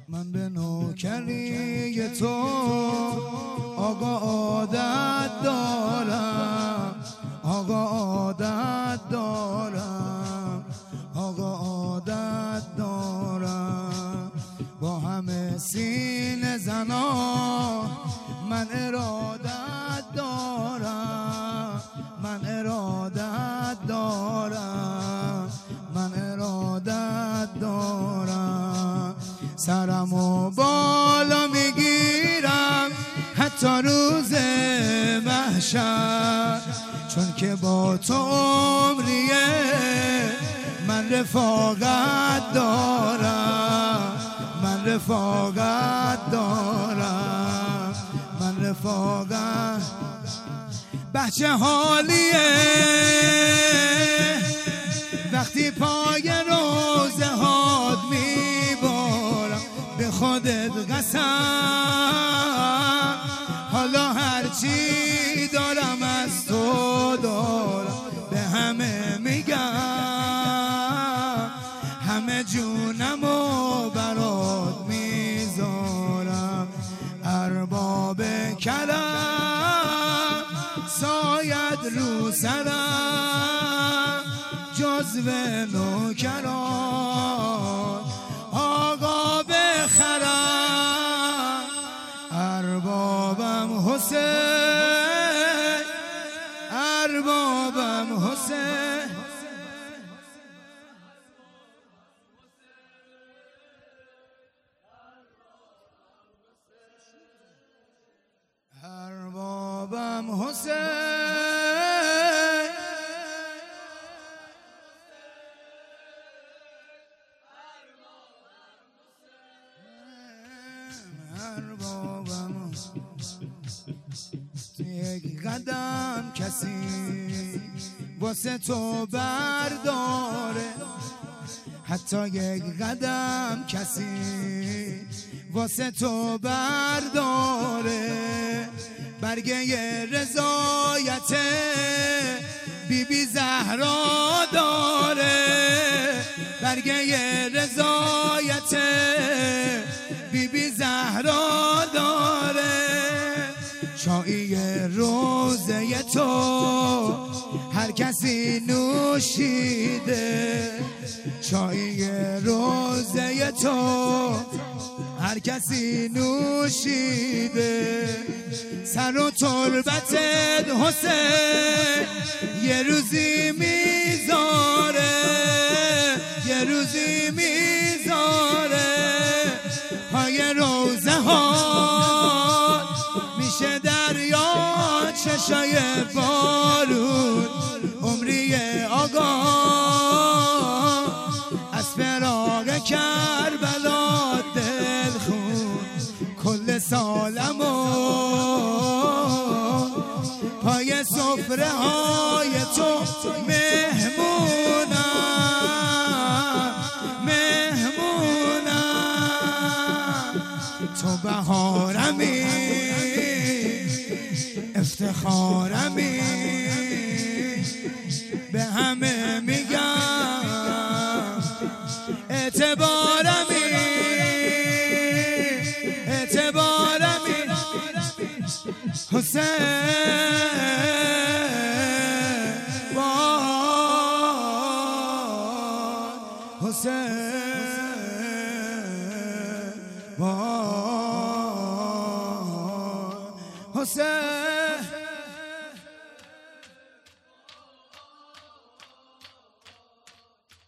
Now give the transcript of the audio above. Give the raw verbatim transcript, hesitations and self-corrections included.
من به نوکری تو آقا عادت دارم، آقا عادت دارم، آقا عادت دارم. با همه سینه زنان من ارادت دارم، من ارادت دارم، من ارادت دارم. سرمو بالا میگیرم حتی روز محشر، چون که با تو عمریه من رفاقت دارم، من رفاقت دارم، من رفاقت. بچه حالیه وقتی پای روزه هات میبارم، به خودت قسم حالا هرچی دارم از تو دارم. به همه میگم همه جونمو برات میذارم. ارباب کرم ساید رو سرم، جزو نوکران آقا بخرم. اربابم حسین، اربابم حسین. اربابم حسین، اربابم. یک قدم کسی واسه تو برداره، حتی یک قدم کسی واسه تو برداره. برگه رضایت بی بی زهرا داره، برگه رضایت بی بی زهرا داره. چایی روزه تو هر کسی نوشیده، چایی روزه تو هر کسی نوشیده. سر و تربتت حسین یه روزی میذاره، یه روزی میذاره. پای روزه ها میشه دریا چشای بارون. عمری آقا از فراق کربلا دل خون، کل سالمو پای سفره های تو مهمونم، مهمونم. تو بهارمی، افتخارمی، به همه میگم اعتبارمی، اعتبارمی. حسین وای، حسین وای، حسین.